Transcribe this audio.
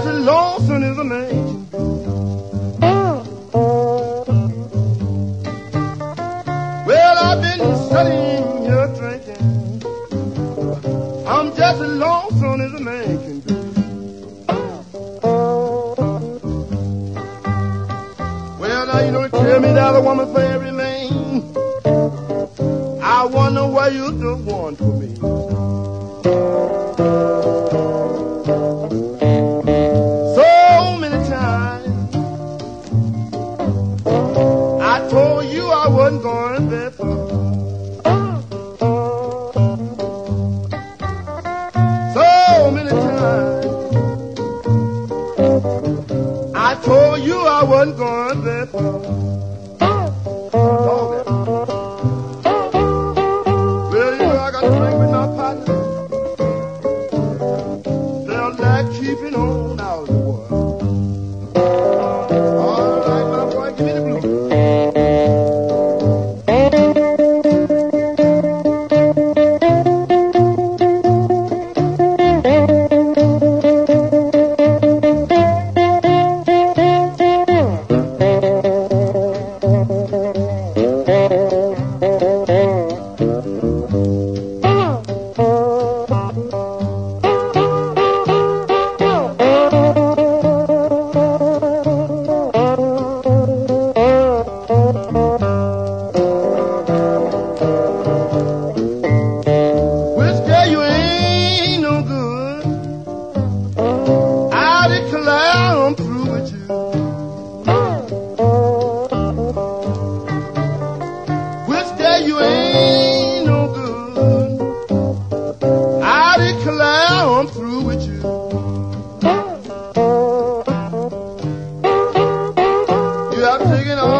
as lonesome as a man. Well, I've been studying here drinking. I'm just as lonesome as a man can be. Well, now you don't tell me that a woman for every lane. I wonder why you the one for me. So many times I told you I wasn't going that far. So many times I told you I wasn't going that far. Well, you know I got to drink with my partner. They'll like keeping on out of the world. All right, my boy, give me the blues. Taking